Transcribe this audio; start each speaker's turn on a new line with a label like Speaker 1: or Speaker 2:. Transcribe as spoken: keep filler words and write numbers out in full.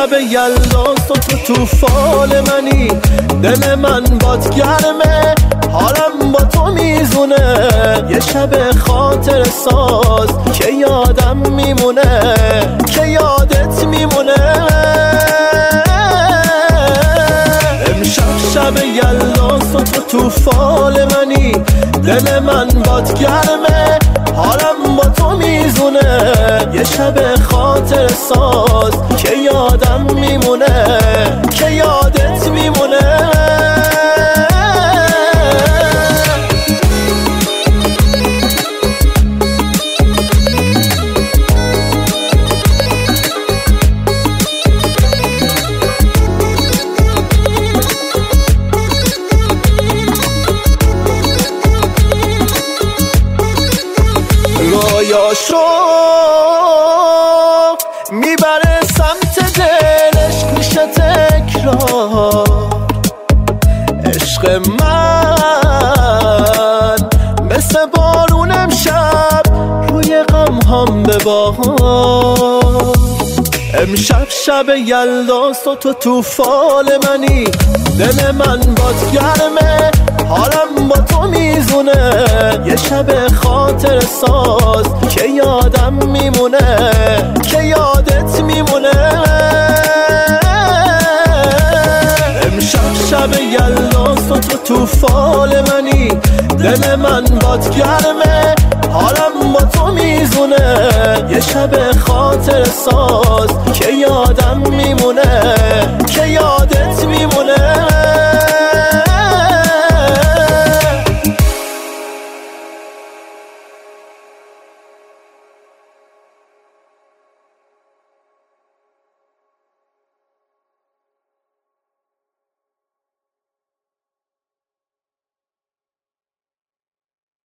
Speaker 1: شب یلداست و تو تو فال منی، دل من باد گرمه حالم با تو میزونه، یه شب خاطر ساز که یادم میمونه، که یادت میمونه. امشب شب یلداست و تو تو فال منی، دل من باد گرمه حالم با تو میزونه، یه شب خاطر ساز که یادم میمونه، که یادت میمونه. رویاشو میبره سمت دلش میشه تکرار، عشق من مثل بارون امشب روی غم هم ببار. امشب شب یلداست و تو تو فال منی، دل من باد گرمه حالم با تو میزونه، یه شب خاطر ساز که یادم میمونه، که یادت میمونه. امشب شب یلداست و تو تو فال منی، دل من باد گرمه حالم با تو میزونه، یه شب خاطر ساز که یادم میمونه،